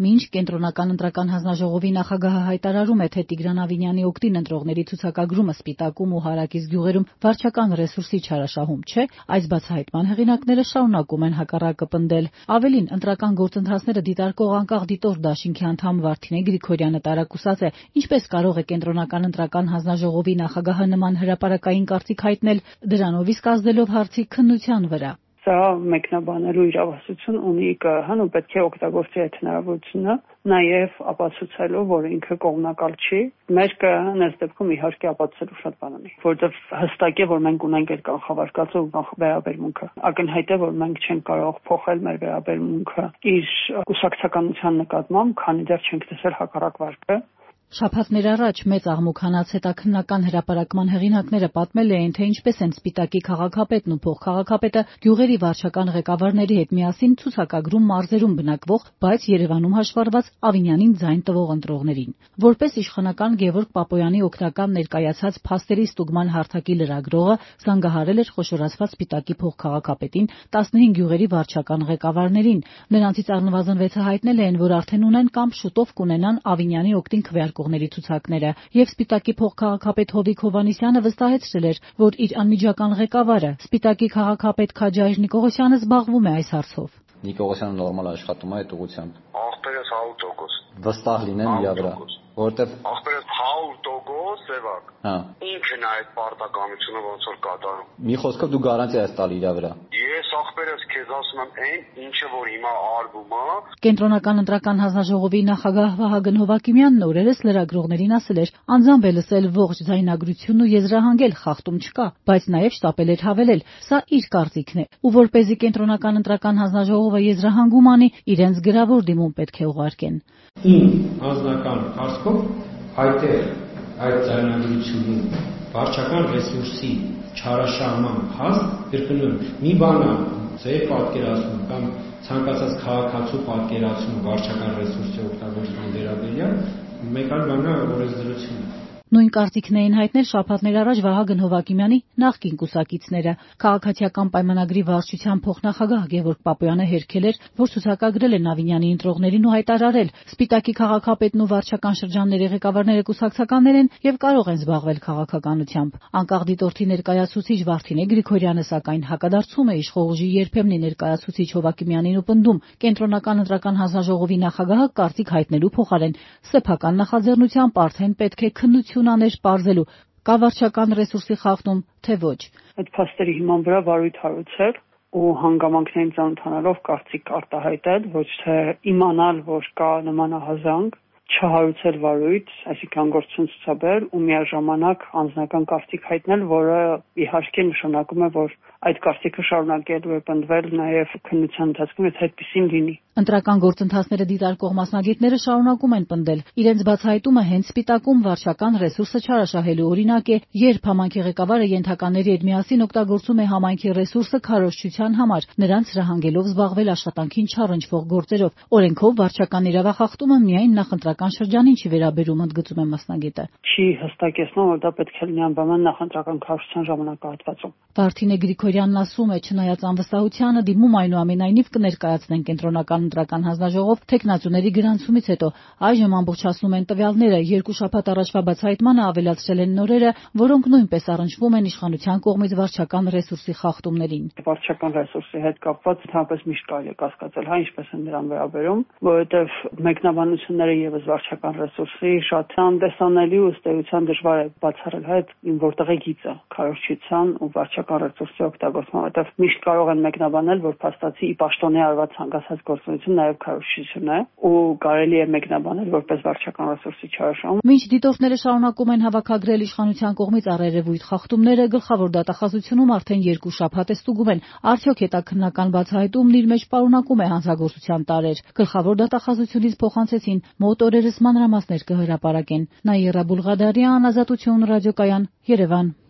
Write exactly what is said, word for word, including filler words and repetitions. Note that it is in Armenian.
Մինչ կենտրոնական ընտրական հանձնաժողովի նախագահը հայտարարում է, թե Տիգրան Ավինյանի օգտին ընտրողների ցուցակագրումը Սպիտակում ու Հարակից գյուղերում վարչական ռեսուրսի չարաշահում չէ, այս բացահայտման հեղինակները շարունակում են հակառակը պնդել։ Ավելին, ընտրական գործընթացները դիտարկող անկախ դիտորդ դաշինքի անդամ Վարդինե Գրիգորյանը տարակուսած է, ինչպես կարող է կենտրոնական ընտրական հանձնաժողովի նախագահը նման հրապարակային կարծիք հայտնել, դրանով իսկ ազդելով հարցի քննության վրա։ Սա մեկնաբանելու իրավասություն ունի ԿԸՀ-ն ու պետք է օգտագործի այդ հնարավորությունը, նաև ապացուցելով, որ ինքը կողմնակալ չի։ Մեր ԿԸՀ-ն այս դեպքում իհարկե ապացուցելու շատ բան ունի, որովհետև հստակ է, որ մենք ունենք այդ կանխավարկածը ու կանխվերաբերմունքը։ Ակնհայտ է, որ մենք չենք կարող փոխել մեր վերաբերմունքը իր կուսակցականության նկատմամբ, քանի դեռ չենք տեսել հակառակ վարկը։ Շաբաթներ առաջ մեծ աղմուկ հանած հետաքննական հրապարակման հեղինակները պատմել էին, թե ինչպես են Սպիտակի քաղաքապետն ու փոխքաղաքապետը գյուղերի վարչական ղեկավարների հետ միասին ցուցակագրում մարզերում բնակվող, բայց Երևանում հաշվառված Ավինյանին ձայն տվող ընտրողներին։ Որպես իշխանական Գևորգ Պապոյանի օգնական ներկայացած փաստերի ստուգման հարթակի լրագրողը զանգահարել էր խոշորացված Սպիտակի փոխքաղաքապետին, տասնհինգ գյուղերի վարչական ղեկավարներին։ Նրանցից առնվազն վեցը հայտնել են, որ արդեն ունեն կամ շուտով կունենան Ավինյանի օգտին քվեարկողների ցուցակները, եւ Սպիտակի փոխքաղաքապետ Հովիկ Հովհաննիսյանը վստահեցրել էր, որ իր անմիջական ղեկավարը Սպիտակի քաղաքապետ Քաջայր Նիկողոսյանը զբաղվում է այս հարցով։ Նիկողոսյանը նորմալ աշխատում է այդ ուղղությամբ։ Ախպերս հարյուր տոկոս։ Վստահ լինեմ իրա վրա, որտեվ ախպերս հարյուր տոկոս սևակ։ Հա։ Ինքն է այդ պարտականությունը ոնց որ կատարում։ Մի խոսքով դու գարանտիա ես տալի իրա վրա։ Ես ախպերս քեզ ասում եմ, այն ինչը որ հիմա արվում է։ Կենտրոնական ընտրական հանձնաժողովի նախագահ Վահագն Հովակիմյանն օրերս լրագրողներին ասել էր, անձամբ է լսել ողջ ձայնագրությունն ու եզրահանգել, խախտում չկա, բայց նաև շտապել էր հավելել, սա իր կարծիքն է, ու որպեսզի կենտրոնական ընտրական հանձնաժողովը եզրահանգում անի, իրենց գրավոր դիմում պետք է ուղարկեն։ Իմ անձնական կարծիքով հայտեր այդ ձայնագրությունում վարչական ռեսուրսի չարաշահման հաստ, կրկնում, մի բան է ձեր պատկերացնում կամ ցանկացած քաղաքացու պատկերացնում վարչական ռեսուրսի օգտագործման վերաբերյալ, մեկ այլ բան է, որ այս դրությունը։ Նույն կարծիքն էին հայտնել շաբաթներ առաջ Վահագն Հովակիմյանի նախկին կուսակիցները։ Քաղաքացիական պայմանագրի վարչության փոխնախագահ Գևորգ Պապոյանը հերքել էր, որ ցուցակագրել են Ավինյանի ընտրողներին ու հայտարարել, Սպիտակի քաղաքապետն ու վարչական շրջանների ղեկավարները կուսակցականներ են եւ կարող են զբաղվել քաղաքականությամբ։ Անկախ դիտորդի ներկայացուցիչ Վարդինե Գրիգորյանը սակայն հակադարձում է իշխող ուժի երբեմնի ներկայացուցիչ Հովակիմյանին ու պնդում, կենտրոնական ընտրական հանձնաժողովի նախագահը կարծիք հայտնելու փոխարեն սեփական նախաձեռնությամբ արդեն պետք է քննություն աներ պարզելու, կա վարչական ռեսուրսի խախտում, թե ոչ։ Այդ փաստերի հիման վրա վարույթ հարուցել ու հանգամանքներին ծանոթանալով կարծիք արտահայտել, ոչ թե իմանալ, որ կա նմանահազանգ, չհարուցել վարույթ, այսինքն գործություն ցուցաբերել ու միաժամանակ անձնական կարծիք հայտնել, որը իհարկե նշանակում է, որ այդ կարծիքը շարունակելու է պնդվել նաև քննության ընթացքում, եթե այդպեսին լինի։ Ընտրական գործընթացները դիտարկող մասնագետները շարունակում են պնդել, իրենց բացահայտումը հենց Սպիտակում վարչական ռեսուրսը չարաշահելու օրինակ է, երբ համայնքի ղեկավարը ենթականների հետ միասին օգտագործում է համայնքի ռեսուրսը քարոզչության համար, նրանց հրահանգելով զբաղվել աշխատանքին չառընչվող գործերով։ Օրենքով վարչական իրավախախտումը միայն նախընտրական շրջանին չի վերաբերում, ընդգծում է մասնագետը։ Չի հստակեցնում, որ դա պետք է լինի անպայման նախընտրական քարոզչության ժամանակահատվածում։ Վարդինե Գրիգորյանն ասում է, չնայած անվստահությանը, դիմում այնուամենայնիվ կներկայացնեն կենտրոնական ընտրական հանձնաժողով թեկնածուների գրանցումից հետո։ Այժմ ամբողջացնում են տվյալները, երկու շաբաթ առաջվա բացահայտմանը ավելացրել են նորերը, որոնք նույնպես առնչվում են իշխանության կողմից վարչական ռեսուրսի խախտումներին։ Վարչական ռեսուրսի հետ կապված ընդհանրապես միշտ կարելի է կասկածել, հա, ինչպես են դրան վերաբերում, որովհետև մեկնաբանությունները եւս վարչական ռեսուրսի շատ անտեսանելի ու ըստ էության դժվար է բացառել, հա, որտեղ է գիծը քարոզչության ու վարչական ռեսուրսի օգտագործման, որտեղ միշտ կարող են մեկնաբանել, որ փաստացի ի պաշտոնե արված ցանկացած գործունեություն նաև քարոզչություն է ու կարելի է մեկնաբանել որպես վարչական ռեսուրսի չարաշահում։ Մինչ դիտորդները շարունակում են հավաքագրել իշխանության կողմից առերևույթ խախտումները, գլխավոր դատախազությունում արդեն երկու շաբաթ է ստուգում են, արդյոք հետաքննական բացահայտումն իր մեջ պարունակում է հանցագործության տարրեր։ Գլխավոր դատախազությունից փոխանցեցին, մոտ օրերս մանրամասներ կհրապարակեն։ Նաիրա Բուլղադարյան, Ազատություն ռադիոկայան, Երևան։